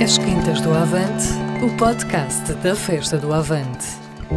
As Quintas do Avante, o podcast da Festa do Avante.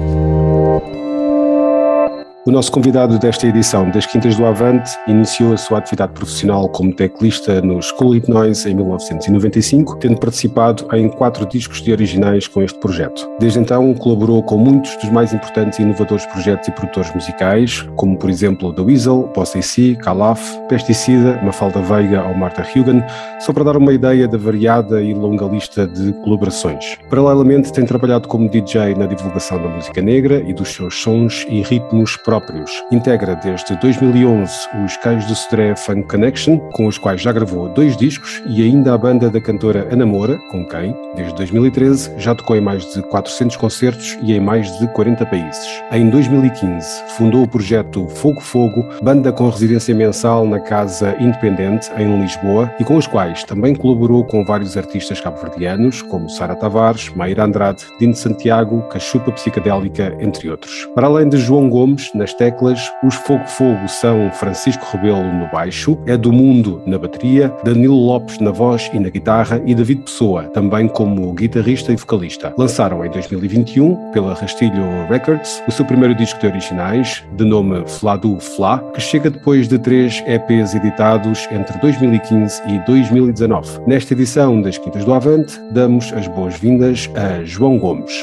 O nosso convidado desta edição das Quintas do Avante iniciou a sua atividade profissional como teclista no School Noise em 1995, tendo participado em 4 discos de originais com este projeto. Desde então colaborou com muitos dos mais importantes e inovadores projetos e produtores musicais, como por exemplo The Weasel, Boss AC, Calaf, Pesticida, Mafalda Veiga ou Martha Hugen, só para dar uma ideia da variada e longa lista de colaborações. Paralelamente tem trabalhado como DJ na divulgação da música negra e dos seus sons e ritmos próprios. Integra desde 2011 os Cais do Sodré Funk Connection, com os quais já gravou 2 discos, e ainda a banda da cantora Ana Moura, com quem, desde 2013, já tocou em mais de 400 concertos e em mais de 40 países. Em 2015, fundou o projeto Fogo Fogo, banda com residência mensal na Casa Independente, em Lisboa, e com os quais também colaborou com vários artistas cabo-verdianos, como Sara Tavares, Mayra Andrade, Dino Santiago, Cachupa Psicadélica, entre outros. Para além de João Gomes, nas teclas, os Fogo Fogo são Francisco Rebelo no baixo, Edu Mundo na bateria, Danilo Lopes na voz e na guitarra e David Pessoa, também como guitarrista e vocalista. Lançaram em 2021, pela Rastilho Records, o seu primeiro disco de originais, de nome Fladu Fla, que chega depois de 3 EPs editados entre 2015 e 2019. Nesta edição das Quintas do Avante, damos as boas-vindas a João Gomes.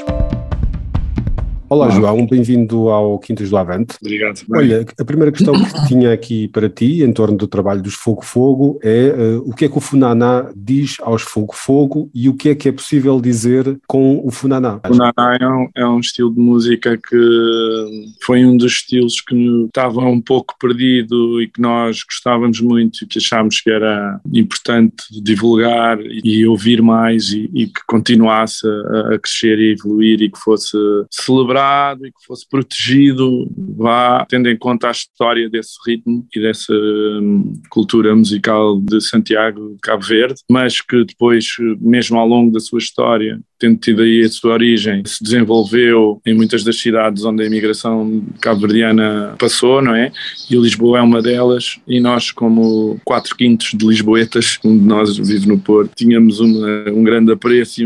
Olá, João, bem-vindo ao Quintas do Avante. Obrigado. Olha, a primeira questão que tinha aqui para ti, em torno do trabalho dos Fogo Fogo, é o que é que o Funaná diz aos Fogo Fogo e o que é possível dizer com o Funaná? O Funaná é um estilo de música que foi um dos estilos que estava um pouco perdido e que nós gostávamos muito e que achámos que era importante divulgar e ouvir mais e que continuasse a crescer e evoluir e que fosse celebrado e que fosse protegido, tendo em conta a história desse ritmo e dessa cultura musical de Santiago de Cabo Verde, mas que depois, mesmo ao longo da sua história, tendo tido aí a sua origem, se desenvolveu em muitas das cidades onde a imigração cabo-verdiana passou, não é? E Lisboa é uma delas, e nós, como 4/5 de lisboetas, um de nós vive no Porto, tínhamos um grande apreço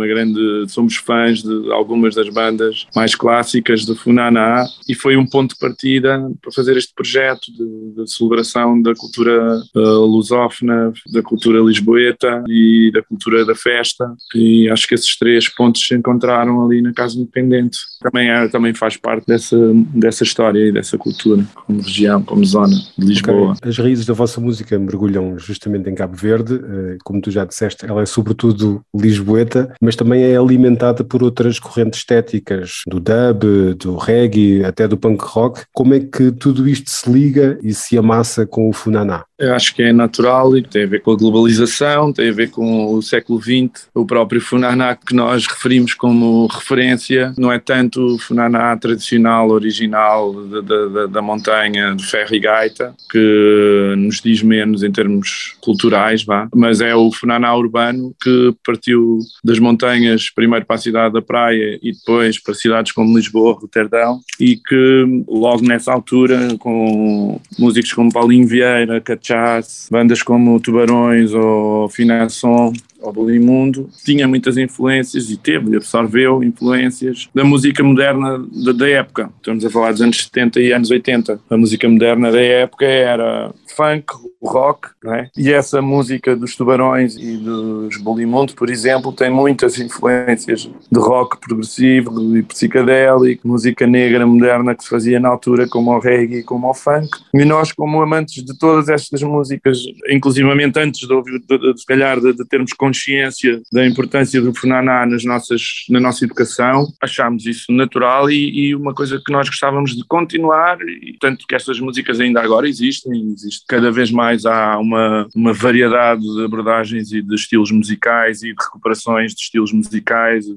e somos fãs de algumas das bandas mais clássicas do Funaná, e foi um ponto de partida para fazer este projeto de celebração da cultura lusófona, da cultura lisboeta e da cultura da festa, e acho que esses 3 pontos se encontraram ali na Casa Independente. Também faz parte dessa história e dessa cultura, como região, como zona de Lisboa. Okay. As raízes da vossa música mergulham justamente em Cabo Verde, como tu já disseste, ela é sobretudo lisboeta, mas também é alimentada por outras correntes estéticas, do dub, do reggae, até do punk rock. Como é que tudo isto se liga e se amassa com o Funaná? Eu acho que é natural e tem a ver com a globalização, tem a ver com o século XX. O próprio Funaná que nós referimos como referência não é tanto o Funaná tradicional, original da montanha de ferro e gaita, que nos diz menos em termos culturais, mas é o Funaná urbano que partiu das montanhas primeiro para a cidade da praia e depois para cidades como Lisboa, Roterdão, e que logo nessa altura, com músicos como Paulinho Vieira, Cachaz, bandas como Tubarões ou Finação ou Bolimundo, tinha muitas influências e absorveu influências da música moderna da época. Estamos a falar dos anos 70 e anos 80. A música moderna da época era funk, rock, não é? E essa música dos Tubarões e dos Bolimundo, por exemplo, tem muitas influências de rock progressivo e psicadélico, música negra moderna que se fazia na altura, como o reggae e como o funk. E nós, como amantes de todas estas músicas, inclusivamente antes se calhar de termos consciência da importância do Funaná na nossa educação, achámos isso natural e uma coisa que nós gostávamos de continuar, e tanto que estas músicas ainda agora existem, existe cada vez mais, há uma variedade de abordagens e de estilos musicais e de recuperações de estilos musicais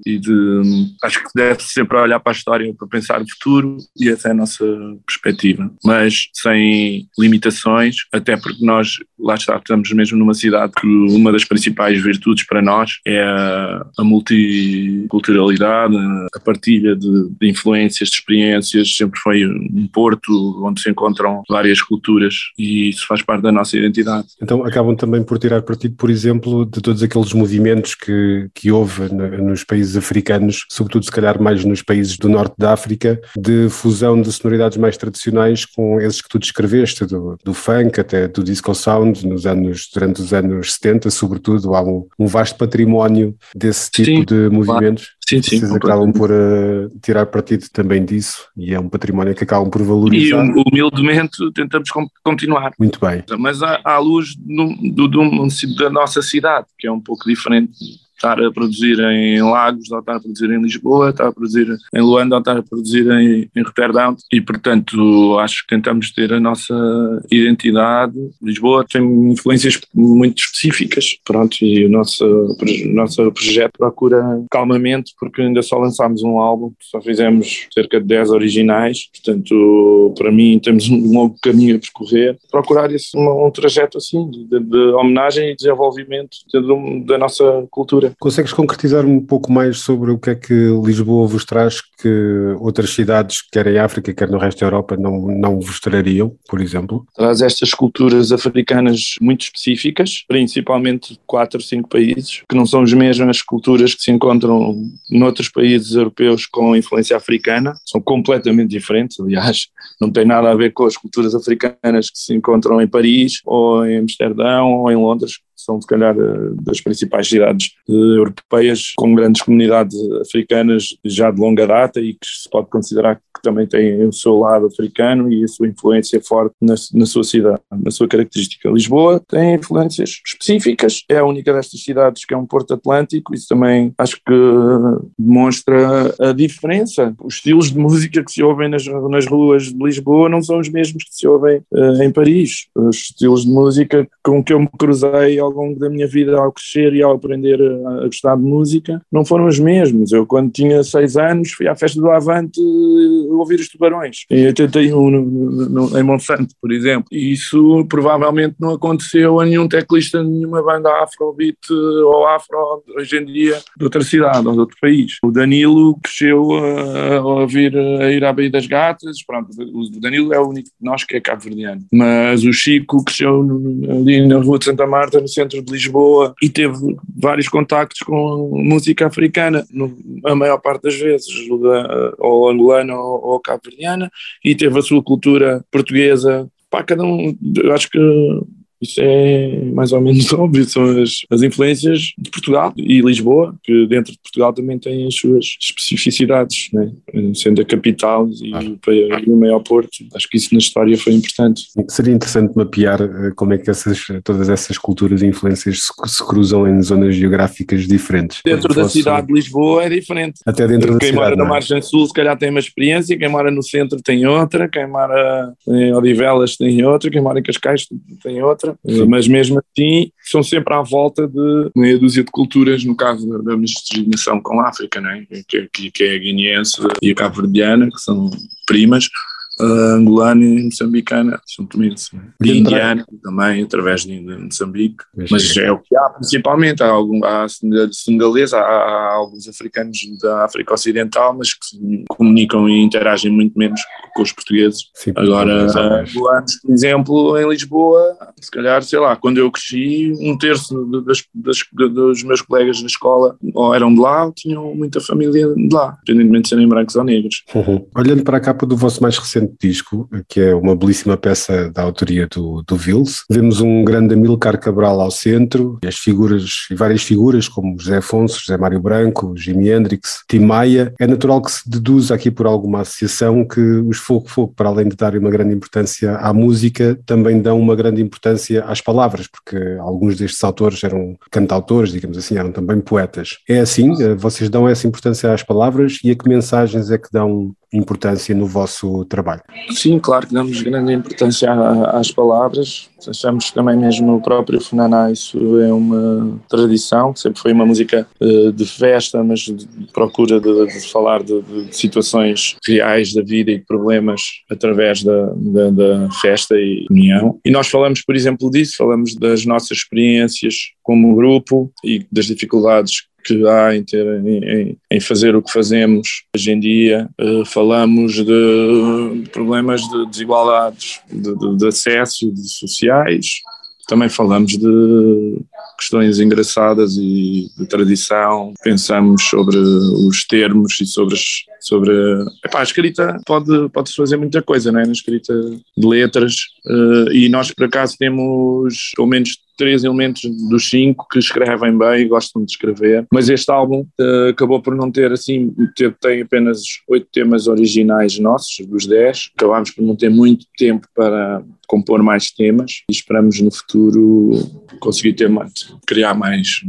acho que deve sempre olhar para a história para pensar no futuro, e essa é a nossa perspectiva, mas sem limitações, até porque nós, lá estamos mesmo numa cidade que uma das principais virtudes para nós é a multiculturalidade, a partilha de influências, de experiências. Sempre foi um porto onde se encontram várias culturas, e isso faz parte da nossa identidade. Então acabam também por tirar partido, por exemplo, de todos aqueles movimentos que houve nos países africanos, sobretudo se calhar mais nos países do norte da África, de fusão de sonoridades mais tradicionais com esses que tu descreveste, do funk até do disco sound, durante os anos 70, sobretudo, há um vasto património desse tipo de movimentos. Sim, Vocês acabam por tirar partido também disso, e é um património que acabam por valorizar. E humildemente tentamos continuar. Muito bem. Mas à luz da nossa cidade, que é um pouco diferente de estar a produzir em Lagos, ou estar a produzir em Lisboa, estar a produzir em Luanda, ou estar a produzir em Roterdão, e portanto acho que tentamos ter a nossa identidade. Lisboa tem influências muito específicas, pronto, e o nosso projeto procura calmamente, porque ainda só lançámos um álbum, só fizemos cerca de 10 originais, portanto para mim temos um longo caminho a percorrer, procurar um trajeto assim de homenagem e desenvolvimento da nossa cultura. Consegues concretizar um pouco mais sobre o que é que Lisboa vos traz que outras cidades, quer em África, quer no resto da Europa, não vos trariam, por exemplo? Traz estas culturas africanas muito específicas, principalmente 4 ou 5 países, que não são as mesmas culturas que se encontram noutros países europeus com influência africana, são completamente diferentes, aliás, não tem nada a ver com as culturas africanas que se encontram em Paris, ou em Amsterdão, ou em Londres, são se calhar das principais cidades europeias com grandes comunidades africanas já de longa data e que se pode considerar que também têm o seu lado africano e a sua influência forte na sua cidade, na sua característica. Lisboa tem influências específicas, é a única destas cidades que é um porto atlântico, isso também acho que demonstra a diferença. Os estilos de música que se ouvem nas ruas de Lisboa não são os mesmos que se ouvem em Paris. Os estilos de música com que eu me cruzei ao longo da minha vida ao crescer e ao aprender a gostar de música não foram os mesmos. Eu quando tinha 6 anos fui à festa do Avante ouvir os Tubarões em 81 em Monsanto, por exemplo, e isso provavelmente não aconteceu a nenhum teclista de nenhuma banda afrobeat ou afro hoje em dia de outra cidade ou de outro país. O Danilo cresceu a ir à Baía das Gatas, pronto, o Danilo é o único de nós que é cabo-verdiano, mas o Chico cresceu ali na Rua de Santa Marta, no centro de Lisboa, e teve vários contactos com música africana, a maior parte das vezes, ou angolana ou cabo-verdiana, e teve a sua cultura portuguesa. Para cada um, eu acho que isso é mais ou menos óbvio, são as influências de Portugal e Lisboa, que dentro de Portugal também têm as suas especificidades, né? Sendo a capital e o maior porto. Acho que isso na história foi importante. Seria interessante mapear como é que todas essas culturas e influências se cruzam em zonas geográficas diferentes. Dentro da cidade de Lisboa é diferente. Até dentro da quem cidade, mora na margem sul se calhar tem uma experiência, quem mora no centro tem outra, quem mora em Odivelas tem outra, quem mora em Cascais tem outra. Sim. Mas mesmo assim são sempre à volta de meia dúzia de culturas, no caso da miscigenação com a África, não é? que é a guineense e a cabo-verdiana, que são primas, angolana e moçambicana, são tomense, e indiana também, através de Moçambique, mas é o que há principalmente, há senegalês, há alguns africanos da África Ocidental, mas que se comunicam e interagem muito menos com os portugueses. Sim, agora, angolanos, por exemplo, em Lisboa, se calhar, sei lá, quando eu cresci, 1/3 dos meus colegas na escola ou eram de lá ou tinham muita família de lá, independentemente de serem brancos ou negros. Olhando para a capa do vosso mais recente disco, que é uma belíssima peça da autoria do Vils, vemos um grande Amílcar Cabral ao centro, e várias figuras como José Afonso, José Mário Branco, Jimi Hendrix, Tim Maia. É natural que se deduza aqui por alguma associação que os Fogo, para além de darem uma grande importância à música, também dão uma grande importância às palavras, porque alguns destes autores eram cantautores, digamos assim, eram também poetas. É assim? Vocês dão essa importância às palavras e a que mensagens é que dão importância no vosso trabalho? Sim, claro que damos grande importância às palavras. Achamos que também mesmo o próprio Funaná, isso é uma tradição, sempre foi uma música de festa, mas de procura de falar de situações reais da vida e de problemas através da festa e união. E nós falamos, por exemplo, disso, falamos das nossas experiências como grupo e das dificuldades que há em fazer o que fazemos hoje em dia. Falamos de problemas de desigualdades, de acesso, de sociais. Também falamos de questões engraçadas e de tradição. Pensamos sobre os termos e sobre a escrita pode-se fazer muita coisa, não é? Na escrita de letras, e nós por acaso temos pelo menos 3 elementos dos 5 que escrevem bem e gostam de escrever, mas este álbum acabou por não ter assim, tem apenas 8 temas originais nossos, dos 10, acabámos por não ter muito tempo para compor mais temas e esperamos no futuro conseguir criar mais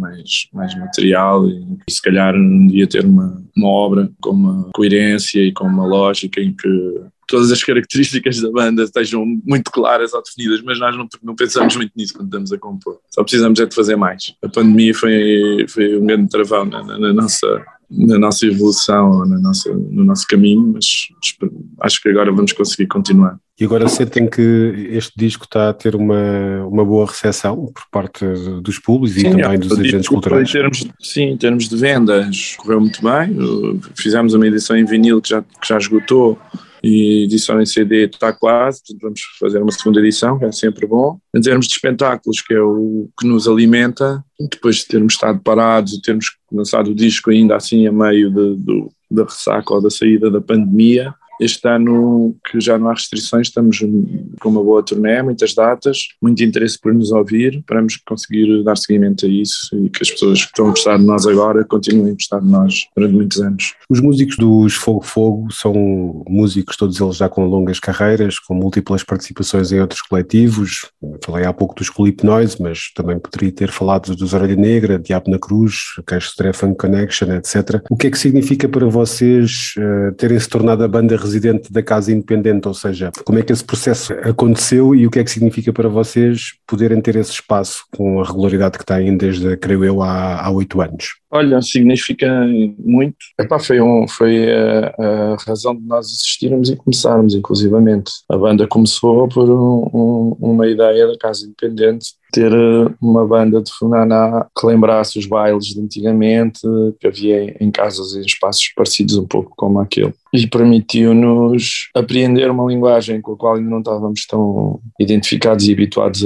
material e se calhar um dia ter uma obra com uma coerência e com uma lógica em que todas as características da banda estejam muito claras ou definidas, mas nós não pensamos muito nisso quando estamos a compor. Só precisamos de fazer mais. A pandemia foi um grande travão na nossa evolução, no nosso caminho, mas acho que agora vamos conseguir continuar. E agora sentem que este disco está a ter uma boa recepção por parte dos públicos e também dos eventos culturais? Em termos de vendas, correu muito bem. Fizemos uma edição em vinil que já esgotou, e edição em CD está quase, portanto vamos fazer uma segunda edição, que é sempre bom. Em termos de espetáculos, que é o que nos alimenta, depois de termos estado parados e termos lançado o disco ainda assim a meio da ressaca ou da saída da pandemia, este ano que já não há restrições, estamos com uma boa turnê, muitas datas, muito interesse por nos ouvir, esperamos conseguir dar seguimento a isso e que as pessoas que estão a gostar de nós agora continuem a gostar de nós durante muitos anos. Os músicos dos Fogo Fogo são músicos, todos eles já com longas carreiras, com múltiplas participações em outros coletivos. Falei há pouco dos Clip Noise, mas também poderia ter falado dos Orelha Negra, Diabo na Cruz, Caixo de Funk Connection, etc. O que é que significa para vocês terem se tornado a banda residente da Casa Independente, ou seja, como é que esse processo aconteceu e o que é que significa para vocês poderem ter esse espaço com a regularidade que têm desde, creio eu, há 8 anos? Olha, significa muito. Foi a razão de nós existirmos e começarmos, inclusivamente. A banda começou por uma ideia da Casa Independente, ter uma banda de funaná que lembrasse os bailes de antigamente, que havia em casas e em espaços parecidos um pouco como aquele. E permitiu-nos apreender uma linguagem com a qual ainda não estávamos tão identificados e habituados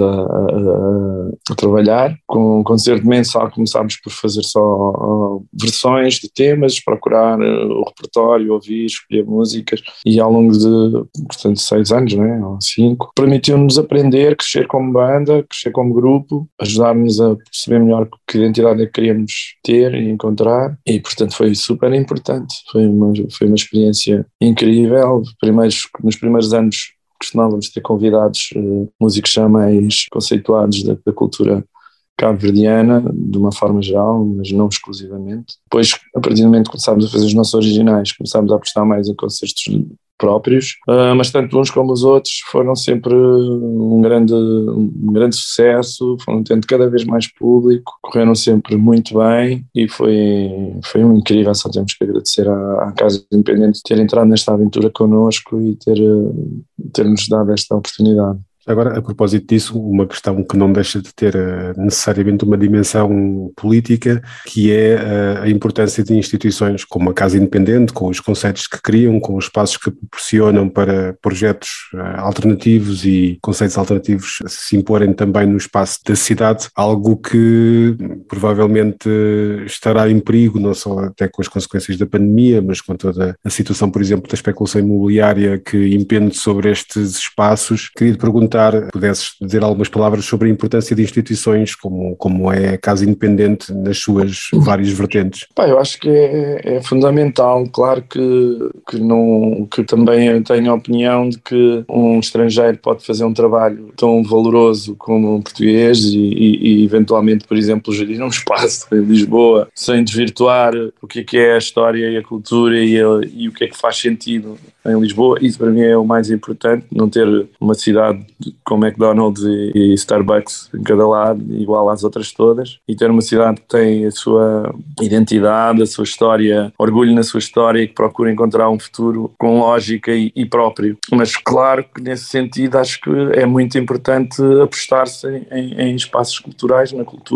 a trabalhar. Com o concerto mensal começámos por fazer só versões de temas, procurar o repertório, ouvir, escolher músicas, e ao longo de, portanto, 6 anos, não é? Ou 5, permitiu-nos aprender, crescer como banda, crescer como grupo, ajudar-nos a perceber melhor que identidade é que queríamos ter e encontrar, e portanto foi super importante, foi uma experiência incrível. Nos primeiros anos costumávamos ter convidados, músicos já mais conceituados da cultura cabo-verdiana, de uma forma geral, mas não exclusivamente. Depois, a partir do momento que começámos a fazer os nossos originais, começámos a apostar mais em concertos próprios, mas tanto uns como os outros foram sempre um grande sucesso, foram tendo cada vez mais público, correram sempre muito bem e foi incrível. Só temos que agradecer à Casa Independente ter entrado nesta aventura connosco e ter-nos dado esta oportunidade. Agora, a propósito disso, uma questão que não deixa de ter necessariamente uma dimensão política, que é a importância de instituições como a Casa Independente, com os conceitos que criam, com os espaços que proporcionam para projetos alternativos e conceitos alternativos se imporem também no espaço da cidade, algo que provavelmente estará em perigo, não só até com as consequências da pandemia, mas com toda a situação, por exemplo, da especulação imobiliária que impende sobre estes espaços. Queria te perguntar, pudesses dizer algumas palavras sobre a importância de instituições como é a Casa Independente nas suas várias vertentes. Eu acho que é fundamental. Claro que também eu tenho a opinião de que um estrangeiro pode fazer um trabalho tão valoroso como um português e eventualmente, por exemplo, gerir um espaço em Lisboa sem desvirtuar o que é a história e a cultura e o que é que faz sentido em Lisboa. Isso para mim é o mais importante, não ter uma cidade com McDonald's e Starbucks em cada lado, igual às outras todas, e ter uma cidade que tem a sua identidade, a sua história, orgulho na sua história e que procura encontrar um futuro com lógica e próprio. Mas claro que nesse sentido acho que é muito importante apostar-se em espaços culturais,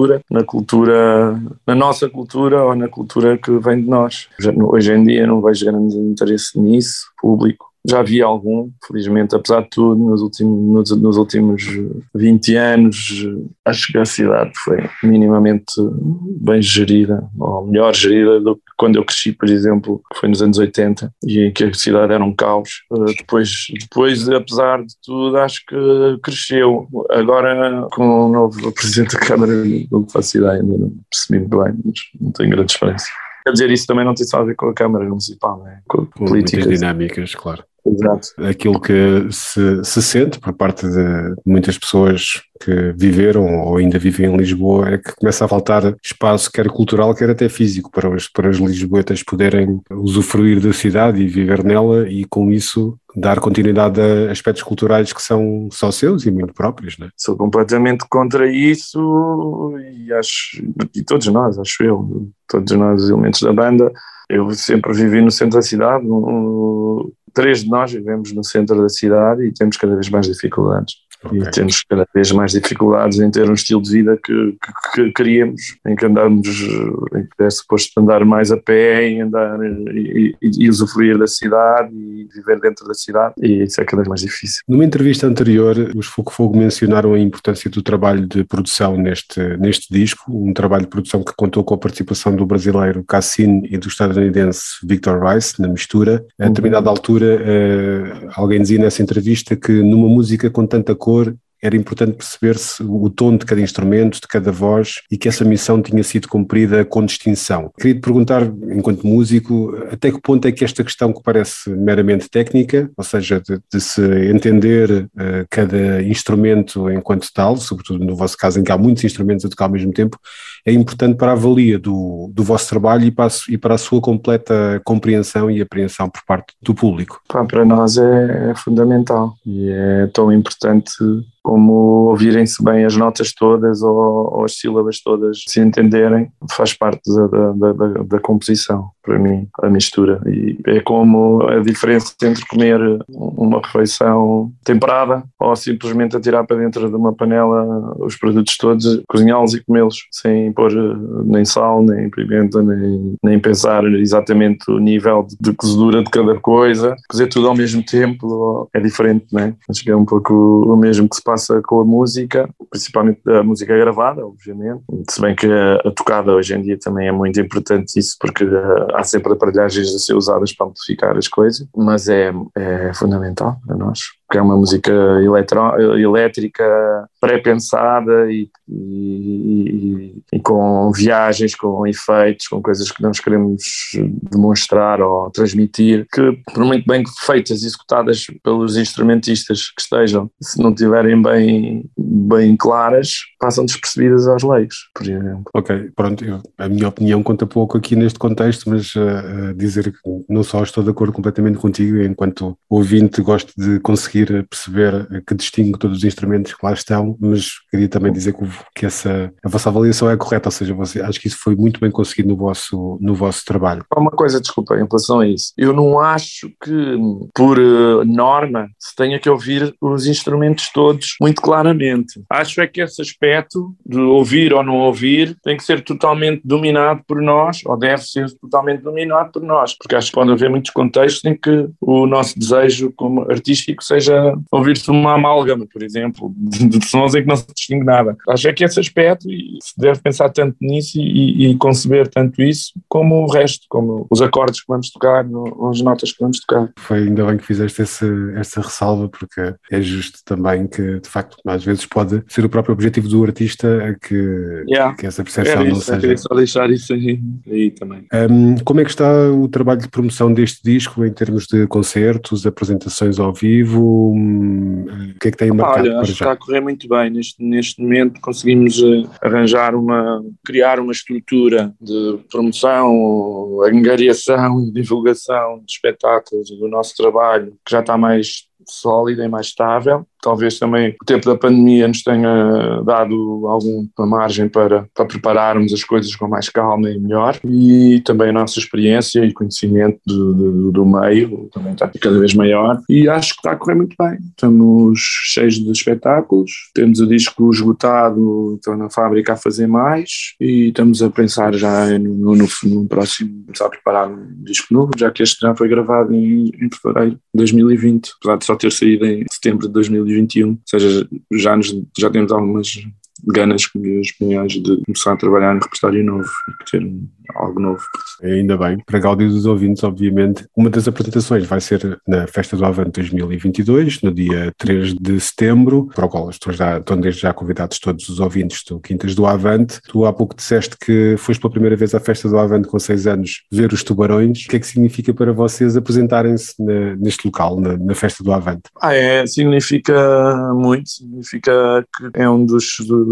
na nossa cultura ou na cultura que vem de nós. Hoje em dia não vejo grande interesse nisso, público. Já havia algum, felizmente, apesar de tudo, nos últimos 20 anos, acho que a cidade foi minimamente bem gerida, ou melhor gerida do que quando eu cresci, por exemplo, que foi nos anos 80, e em que a cidade era um caos. Depois, apesar de tudo, acho que cresceu. Agora, com o novo Presidente da Câmara, não faço ideia, ainda não percebi muito bem, mas não tenho grande esperança. Quer dizer, isso também não tem só a ver com a Câmara Municipal, né? Com políticas. Muitas dinâmicas, claro. Exato. Aquilo que se sente por parte de muitas pessoas que viveram ou ainda vivem em Lisboa é que começa a faltar espaço, quer cultural, quer até físico, para as lisboetas poderem usufruir da cidade e viver nela e com isso dar continuidade a aspectos culturais que são só seus e muito próprios, não é? Sou completamente contra isso e todos nós, todos nós, os elementos da banda. Eu sempre vivi no centro da cidade, 3 de nós vivemos no centro da cidade e temos cada vez mais dificuldades. Okay. E temos cada vez mais dificuldades em ter um estilo de vida que queríamos, em que é suposto andar mais a pé e andar e usufruir da cidade e viver dentro da cidade, e isso é cada vez mais difícil. Numa entrevista anterior, os Fogo Fogo mencionaram a importância do trabalho de produção neste disco, um trabalho de produção que contou com a participação do brasileiro Cassine e do estadunidense Victor Rice na mistura. A determinada altura, alguém dizia nessa entrevista que numa música com tanta cor era importante perceber-se o tom de cada instrumento, de cada voz, e que essa missão tinha sido cumprida com distinção. Queria te perguntar, enquanto músico, até que ponto é que esta questão que parece meramente técnica, ou seja, de se entender cada instrumento enquanto tal, sobretudo no vosso caso em que há muitos instrumentos a tocar ao mesmo tempo, é importante para a avalia do vosso trabalho e para a sua completa compreensão e apreensão por parte do público? Para nós é fundamental e é tão importante como ouvirem-se bem as notas todas ou as sílabas todas, se entenderem, faz parte da composição, para mim, a mistura. E é como a diferença entre comer uma refeição temperada ou simplesmente atirar para dentro de uma panela os produtos todos, cozinhá-los e comê-los, sem pôr nem sal, nem pimenta, nem pensar exatamente o nível de cozedura de cada coisa. Cozer tudo ao mesmo tempo é diferente, não é? Acho que é um pouco o mesmo que se passa com a música, principalmente a música gravada, obviamente, se bem que a tocada hoje em dia também é muito importante isso, porque há sempre aparelhagens a ser usadas para amplificar as coisas, mas é fundamental para nós, porque é uma música elétrica pré-pensada e com viagens, com efeitos, com coisas que nós queremos demonstrar ou transmitir, que por muito bem feitas e executadas pelos instrumentistas que estejam, se não tiverem bem claras, passam despercebidas aos leigos, por exemplo. Ok, pronto, a minha opinião conta pouco aqui neste contexto, mas dizer que não só estou de acordo completamente contigo, enquanto ouvinte gosto de conseguir perceber que distingue todos os instrumentos que lá estão, mas queria também dizer que a vossa avaliação é correta, ou seja, acho que isso foi muito bem conseguido no vosso trabalho. Uma coisa, desculpa, em relação a isso, eu não acho que por norma se tenha que ouvir os instrumentos todos muito claramente. Acho é que esse aspecto de ouvir ou não ouvir tem que ser totalmente dominado por nós, ou deve ser totalmente dominado por nós, porque acho que pode haver muitos contextos em que o nosso desejo como artístico seja ouvir-se uma amálgama, por exemplo, de sons em que não se distingue nada. Acho é que esse aspecto, e se deve pensar tanto nisso e conceber tanto isso, como o resto, como os acordes que vamos tocar, as notas que vamos tocar. Foi ainda bem que fizeste essa ressalva, porque é justo também que, de facto, às vezes pode ser o próprio objetivo do artista que essa percepção não seja... Eu queria só deixar isso aí também. Como é que está o trabalho de promoção deste disco em termos de concertos, apresentações ao vivo? O que é que tem marcado Olha, para acho que já? está a correr muito bem. Neste momento conseguimos criar uma estrutura de promoção, angariação e divulgação de espetáculos e do nosso trabalho que já está mais sólida e mais estável. Talvez também o tempo da pandemia nos tenha dado alguma margem para prepararmos as coisas com mais calma e melhor, e também a nossa experiência e conhecimento do meio também está cada vez maior, e acho que está a correr muito bem. Estamos cheios de espetáculos, temos o disco esgotado, estou na fábrica a fazer mais, e estamos a pensar já no próximo, começar a preparar um disco novo, já que este já foi gravado em fevereiro de 2020, apesar de só ter saído em setembro de 2021, ou seja, já temos algumas ganas e opiniões de começar a trabalhar em repertório novo e ter algo novo. Ainda bem, para gáudio dos ouvintes, obviamente. Uma das apresentações vai ser na Festa do Avante 2022, no dia 3 de setembro, para o qual estão desde já convidados todos os ouvintes do Quintas do Avante. Tu há pouco disseste que foste pela primeira vez à Festa do Avante com 6 anos ver os Tubarões. O que é que significa para vocês apresentarem-se neste local, na Festa do Avante? Significa muito, significa que é um dos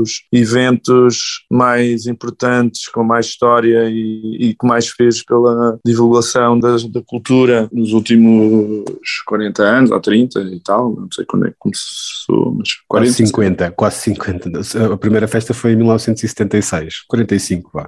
eventos mais importantes, com mais história e que mais fez pela divulgação da cultura nos últimos 40 anos, ou 30 e tal, não sei quando é que começou, mas 40, quase 50. A primeira festa foi em 1976, 45, vá.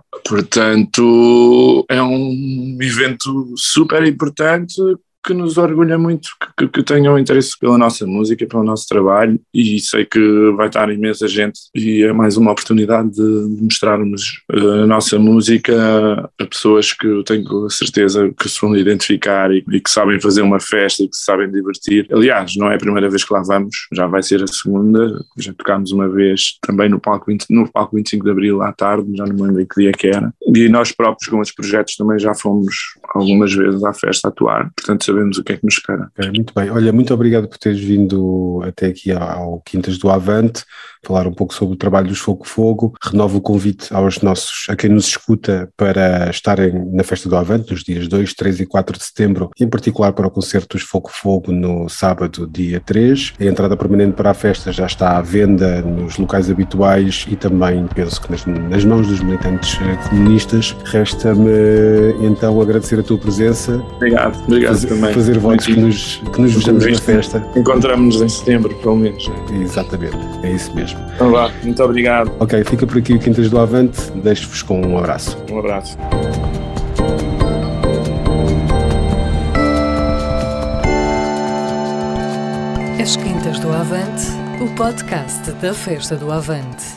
Portanto, é um evento super importante que nos orgulha muito que tenham interesse pela nossa música, pelo nosso trabalho, e sei que vai estar imensa gente e é mais uma oportunidade de mostrarmos a nossa música a pessoas que eu tenho a certeza que se vão identificar e que sabem fazer uma festa e que se sabem divertir. Aliás, não é a primeira vez que lá vamos, já vai ser a segunda, já tocámos uma vez também no palco 25 de Abril à tarde, já não me lembro em que dia que era, e nós próprios com os projetos também já fomos algumas vezes à festa atuar, portanto sabemos o que é que nos espera. Muito bem, olha, muito obrigado por teres vindo até aqui ao Quintas do Avante, falar um pouco sobre o trabalho dos Fogo Fogo. Renovo o convite a quem nos escuta para estarem na Festa do Avante nos dias 2, 3 e 4 de setembro, em particular para o concerto dos Fogo Fogo no sábado, dia 3. A entrada permanente para a festa já está à venda nos locais habituais e também penso que nas mãos dos militantes comunistas. Resta-me então agradecer a tua presença. Obrigado também. Fazer votos que nos vejamos na festa. Encontramos-nos em setembro, pelo menos. Exatamente, é isso mesmo. Então vá, muito obrigado. Ok, fica por aqui o Quintas do Avante, deixo-vos com um abraço. Um abraço. As Quintas do Avante, o podcast da Festa do Avante.